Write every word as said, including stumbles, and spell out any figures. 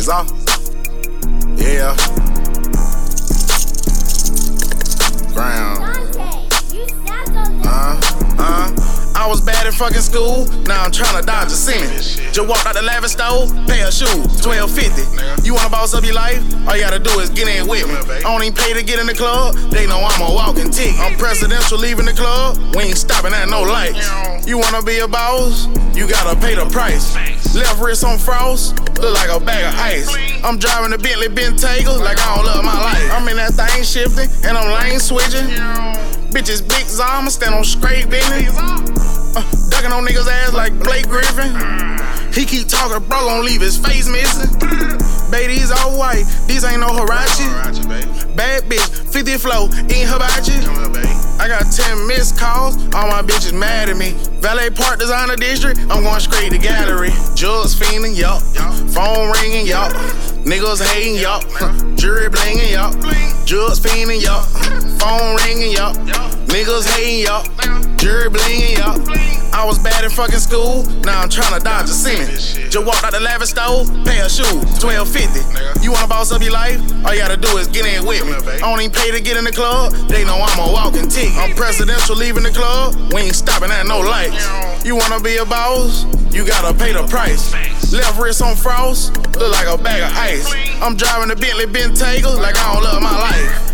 It's off. Yeah. Ground. Uh, uh. I was bad in fucking school, now I'm tryna dodge a semen. Just walked out the lavish store, pay a shoe, twelve fifty. You wanna boss up your life? All you gotta do is get in with me. I don't even pay to get in the club, they know I'm a walking ticket. I'm presidential leaving the club, we ain't stopping at no lights. You wanna be a boss? You gotta pay the price. Left wrist on frost, look like a bag of ice. I'm driving a Bentley Bentayga like I don't love my life. I'm in that thing shifting, and I'm lane switching. Bitches big Zama, stand on straight business. Uh, ducking on niggas' ass like Blake Griffin. He keep talking, bro, gon' leave his face missing. Baby, these all white, these ain't no Hirachi. Bad bitch, fifty flow, eating hibachi. I got ten missed calls, all my bitches mad at me. Valet Park Designer District, I'm going straight to gallery. Jugs fiending, yup. Phone ringing, yup. Niggas hating, yup. Jury blinging, yup. Jugs fiending, yup. Phone ringing, yup. Niggas hating, yup. Jury blinging, yup. I was bad in fucking school, now I'm tryna dodge a semen. Just walked out the lavish store, pay a shoe, twelve fifty. You wanna boss up your life? All you gotta do is get in with me. I don't even pay to get in the club, they know I'm a walking ticket. I'm presidential leaving the club, we ain't stopping at no lights. You wanna be a boss? You gotta pay the price. Left wrist on frost, look like a bag of ice. I'm driving a Bentley Bentayga like I don't love my life.